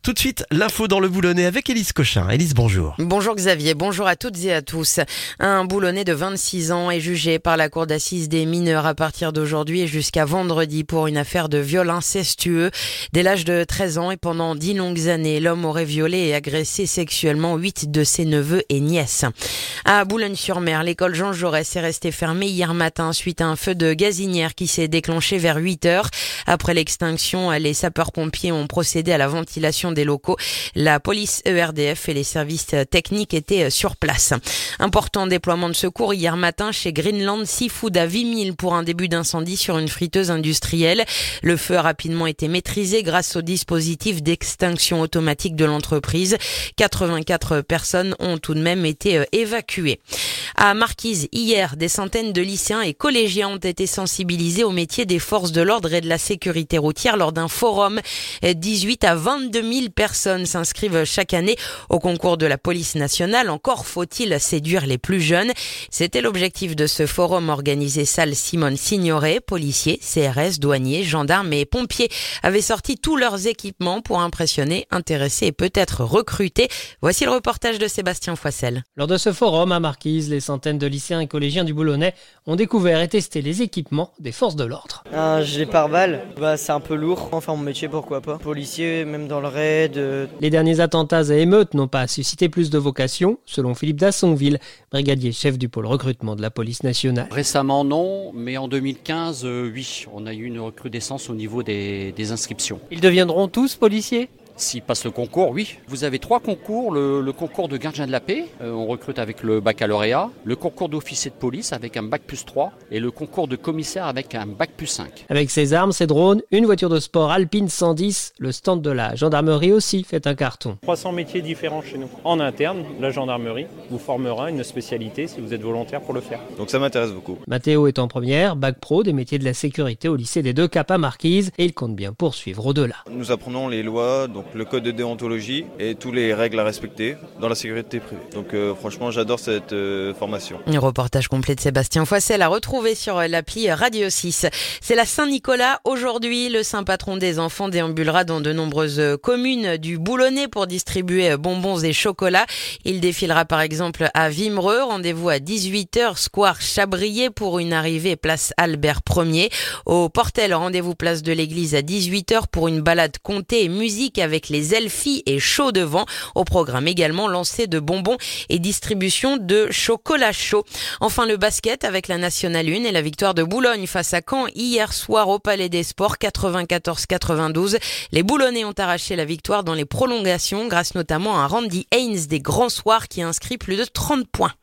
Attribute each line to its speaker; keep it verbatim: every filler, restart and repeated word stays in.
Speaker 1: Tout de suite, l'info dans le Boulonnais avec Élise Cochin. Élise, bonjour.
Speaker 2: Bonjour Xavier, bonjour à toutes et à tous. Un Boulonnais de vingt-six ans est jugé par la cour d'assises des mineurs à partir d'aujourd'hui et jusqu'à vendredi pour une affaire de viol incestueux. Dès l'âge de treize ans et pendant dix longues années, l'homme aurait violé et agressé sexuellement huit de ses neveux et nièces. À Boulogne-sur-Mer, l'école Jean Jaurès est restée fermée hier matin suite à un feu de gazinière qui s'est déclenché vers huit heures. Après l'extinction, les sapeurs-pompiers ont procédé à la ventilation des locaux. La police E R D F et les services techniques étaient sur place. Important déploiement de secours hier matin chez Greenland Seafood à Vimille pour un début d'incendie sur une friteuse industrielle. Le feu a rapidement été maîtrisé grâce au dispositif d'extinction automatique de l'entreprise. quatre-vingt-quatre personnes ont tout de même été évacuées. À Marquise, hier, des centaines de lycéens et collégiens ont été sensibilisés au métier des forces de l'ordre et de la sécurité routière lors d'un forum. dix-huit à vingt-deux mille personnes s'inscrivent chaque année au concours de la police nationale. Encore faut-il séduire les plus jeunes. C'était l'objectif de ce forum organisé salle Simone Signoret. Policiers, C R S, douaniers, gendarmes et pompiers avaient sorti tous leurs équipements pour impressionner, intéresser et peut-être recruter. Voici le reportage de Sébastien Foissel.
Speaker 3: Lors de ce forum à Marquise, les centaines de lycéens et collégiens du Boulonnais ont découvert et testé les équipements des forces de l'ordre.
Speaker 4: Un gilet pare-balles, bah, c'est un peu lourd. Enfin, mon métier, pourquoi pas. Policier, même dans le raid. Euh...
Speaker 3: Les derniers attentats et émeutes n'ont pas suscité plus de vocations, selon Philippe Dassonville, brigadier chef du pôle recrutement de la police nationale.
Speaker 5: Récemment, non, mais en deux mille quinze, euh, oui, on a eu une recrudescence au niveau des, des inscriptions.
Speaker 3: Ils deviendront tous policiers ?
Speaker 5: S'ils passent le concours, oui. Vous avez trois concours. Le, le concours de gardien de la paix, euh, on recrute avec le baccalauréat. Le concours d'officier de police avec un bac plus trois. Et le concours de commissaire avec un bac plus cinq.
Speaker 3: Avec ses armes, ses drones, une voiture de sport Alpine cent dix, le stand de la gendarmerie aussi fait un carton.
Speaker 6: trois cents métiers différents chez nous. En interne, la gendarmerie vous formera une spécialité si vous êtes volontaire pour le faire.
Speaker 7: Donc ça m'intéresse beaucoup.
Speaker 3: Mathéo est en première, bac pro des métiers de la sécurité au lycée des Deux Caps à Marquise et il compte bien poursuivre au-delà.
Speaker 7: Nous apprenons les lois, donc le code de déontologie et toutes les règles à respecter dans la sécurité privée. Donc euh, franchement, j'adore cette euh, formation.
Speaker 2: Un reportage complet de Sébastien Foissel à retrouver sur l'appli Radio six. C'est la Saint-Nicolas. Aujourd'hui, le saint patron des enfants déambulera dans de nombreuses communes du Boulonnais pour distribuer bonbons et chocolats. Il défilera par exemple à Vimereux. Rendez-vous à dix-huit heures, square Chabrier pour une arrivée place Albert Ier. Au Portel, rendez-vous place de l'église à dix-huit heures pour une balade conté et musique avec les Elfies et chaud devant. Au programme également lancé de bonbons et distribution de chocolat chaud. Enfin le basket avec la Nationale un et la victoire de Boulogne face à Caen hier soir au Palais des Sports quatre-vingt-quatorze à quatre-vingt-douze. Les Boulonnais ont arraché la victoire dans les prolongations grâce notamment à Randy Haynes des Grands Soirs qui inscrit plus de trente points.